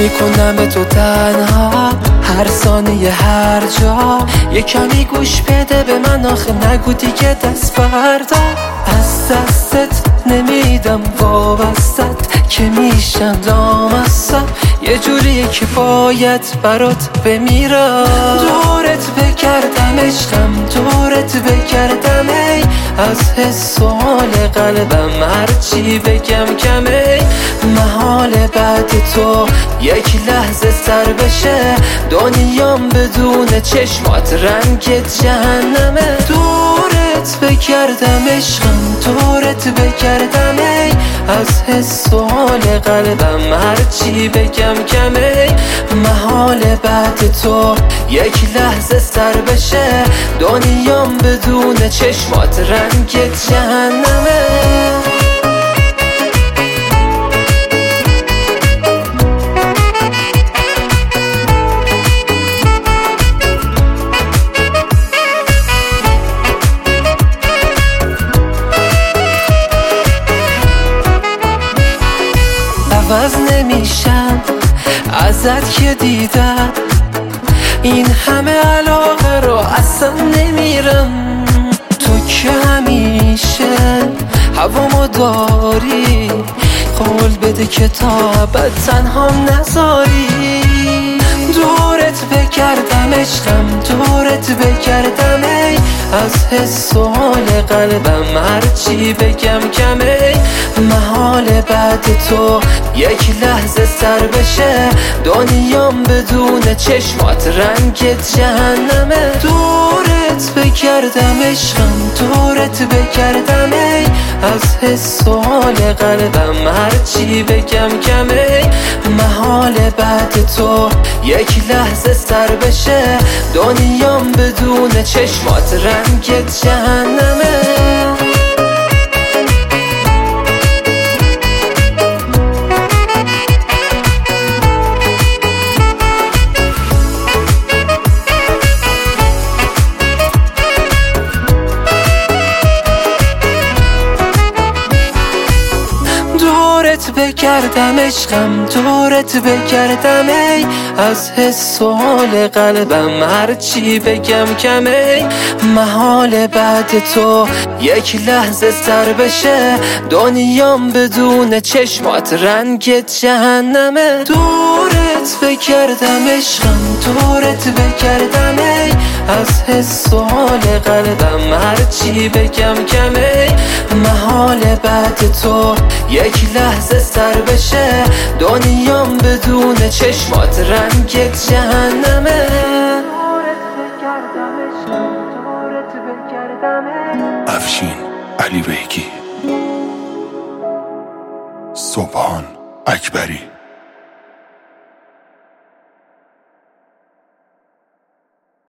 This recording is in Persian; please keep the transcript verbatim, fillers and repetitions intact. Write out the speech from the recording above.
میکنم تو تنها هر ثانیه هر جا. یه کمی گوش بده به من آخه نگو دیگه دست فردا. از دستت نمیدم وابستت که میشم لامصب. یه جوریه که باید برات بمیرم. دورت بگردم عشقم دورت بگردم ای از حس و حال قلبم هرچی بگم کمه. محال بعد تو یک لحظه سر بشه دنیام بدون چشمات رنگ جهنمه. دورت بگردم عشقم دورت بگردم ای از حس و حال قلبم هرچی بگم کمه. محال بعد تو یک لحظه سر بشه دنیام بدون چشمات رنگ جهنمه. عوض نمیشم ازت که دیدم این همه علاقه رو اصلا نمیرم. تو که همیشه هوامو داری قول بده که تا ابد تنهام نذاری. دورت بگردم عشقم دورت بگردم ای از حس و حال قلبم هرچی بگم کمه. محال بعد تو یک لحظه سر بشه دنیام بدون چشمات رنگ جهنمه. دورت بگردم عشقم دورت بگردم ای از حس و حال قلبم هرچی بگم کمه. محال بعد تو یک لحظه سر بشه دنیام بدون چشمات رنگ جهنمه. دورت بگردم عشقم دورت بگردم ای از حس و حال قلبم هرچی بگم کمه. محال بعد تو یک لحظه سر بشه دنیام بدون چشمات رنگ جهنمه. دورت بگردم عشقم دورت بگردم ای از حس و حال قلبم هرچی بگم کمه. محال بعد تو یک لحظه سر بشه دنیام بدون چشمات رنگ جهنمه. افشین علی بیگی، سبحان اکبری.